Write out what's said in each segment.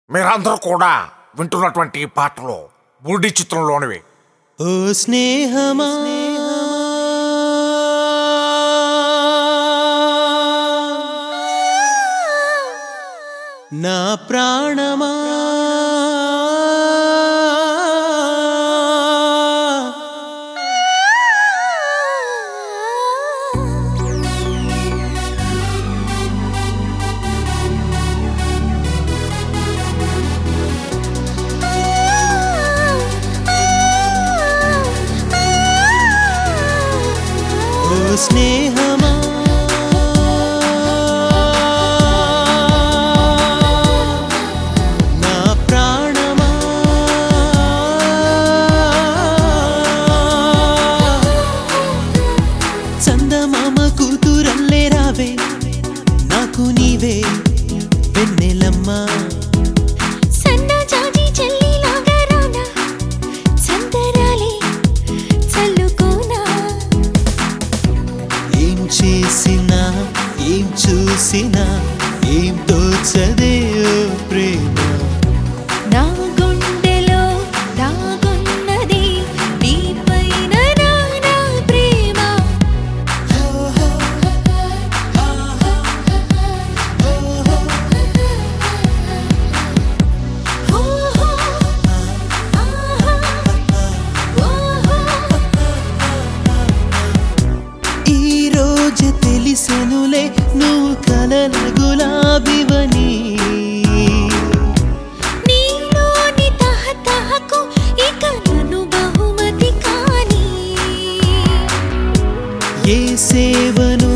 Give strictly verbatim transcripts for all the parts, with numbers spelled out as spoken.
మీరందరూ కూడా వింటున్నటువంటి ఈ పాటలు బుల్డి చిత్రంలోనివి. ఓ స్నేహమా నా ప్రాణమా ఓ స్నేహమా నా ప్రాణమా చందమామ కూతురల్లే రావే నాకు నీవే వెన్నెలమ్మా చేసినా ఏం చూసినా ఏం తోచదే ఓ ప్రేమ నా గుండెలో దాగున్నది నీ పైన నా నా ప్రేమ ఈ రోజు తెలిసెనులే నువ్వు కలల గులాబివని నీలోని తహతహకు ఇక నన్ను బహుమతి కాని ఏ సేవను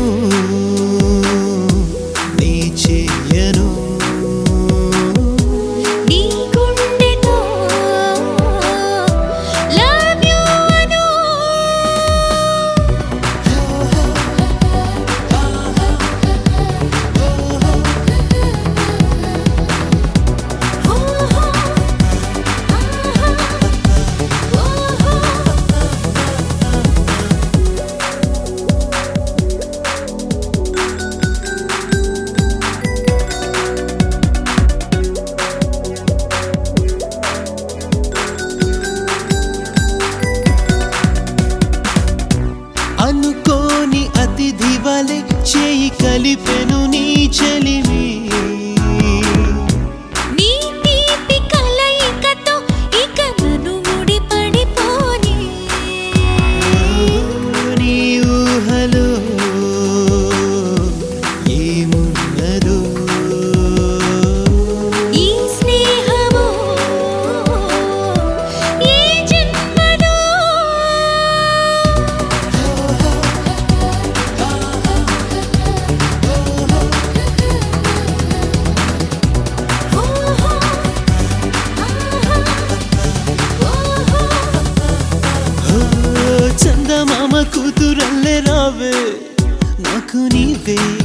నీ చేయను నీ గుండెతో లవ్ యు అను అనుకోని అతిథి వలె చేయి కలిపెను నీ చెలిమి నీ తీపి కలయికతో ఇక నన్ను ముడిపడిపోని నీ ఊహలో ఏమున్నదో ఈ స్నేహము ఏ జన్మలో ఓ చందమామ కూతురల్లే రావే నాకు నీవే